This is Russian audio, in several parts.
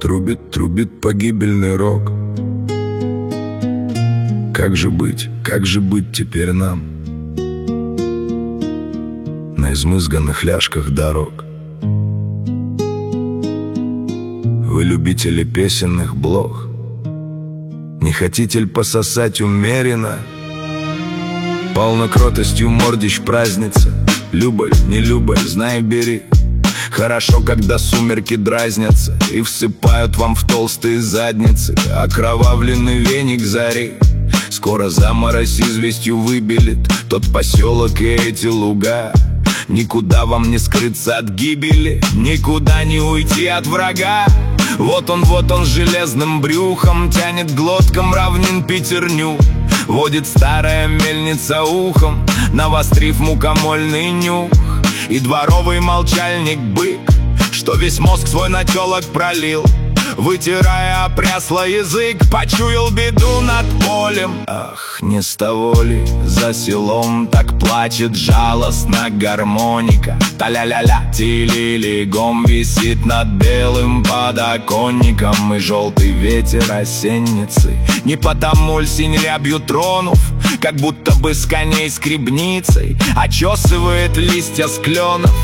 трубит погибельный рог. Как же быть теперь нам на измызганных ляжках дорог? Вы любители песенных блох, не хотите ли пососать умеренно? Полно кротостью мордищ праздница. Любовь, не любовь, знай, бери. Хорошо, когда сумерки дразнятся и всыпают вам в толстые задницы окровавленный веник зари. Скоро заморозь известью выбелит тот поселок и эти луга. Никуда вам не скрыться от гибели, никуда не уйти от врага. Вот он с железным брюхом тянет глотком равнин пятерню. Водит старая мельница ухом, навострив мукомольный нюх. И дворовый молчальник-бык, что весь мозг свой на телок пролил, вытирая опрясло язык, почуял беду над полем. Ах, не с того ли за селом так плачет жалостно гармоника? Та-ля-ля-ля, ти-ли-ли, гом висит над белым подоконником. И желтый ветер осенницы не потому ль синь рябью тронув, как будто бы с коней скребницей очесывает листья с кленов.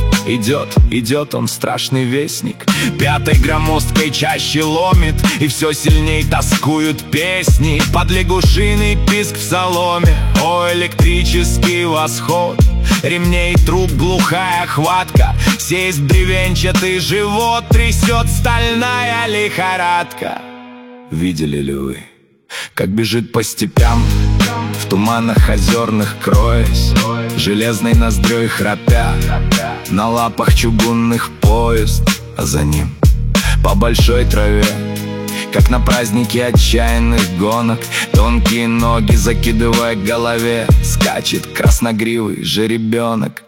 Идет он, страшный вестник, пятой громоздкой чаще ломит, и все сильней тоскуют песни под лягушиный писк в соломе. О, электрический восход ремней труб, глухая хватка, сесть бревенчатый живот трясет стальная лихорадка. Видели ли вы, как бежит по степям, в туманах озерных кроясь, железной ноздрёй храпя, на лапах чугунных поезд, а за ним по большой траве, как на празднике отчаянных гонок, тонкие ноги закидывая к голове, скачет красногривый жеребенок.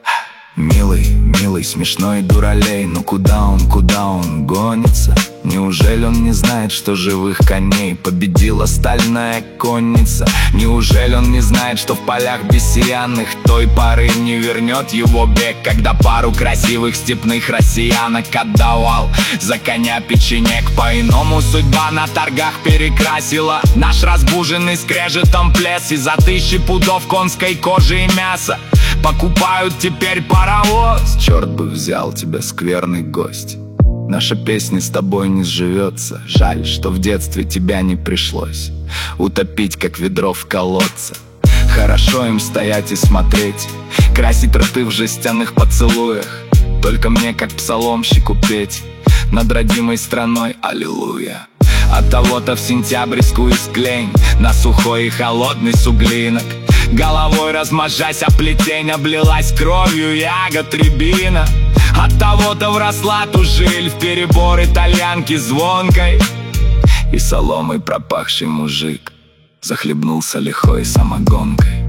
Милый, смешной дуралей, но куда он гонится? Неужели он не знает, что живых коней победила стальная конница? Неужели он не знает, что в полях бессиянных той поры не вернет его бег, когда пару красивых степных россиянок отдавал за коня печенек? По-иному судьба на торгах перекрасила наш разбуженный скрежетом плес, и за 1000 пудов конской кожи и мяса покупают теперь паровоз. Черт бы взял тебя, скверный гость, наша песня с тобой не сживется. Жаль, что в детстве тебя не пришлось утопить, как ведро в колодце. Хорошо им стоять и смотреть, красить рты в жестяных поцелуях, только мне, как псаломщику, петь над родимой страной аллилуйя. От того-то в сентябрьскую склень на сухой и холодный суглинок головой размажась о плетень облилась кровью ягод рябина. От того-то вросла тужиль в перебор итальянки звонкой, и соломой пропахший мужик захлебнулся лихой самогонкой.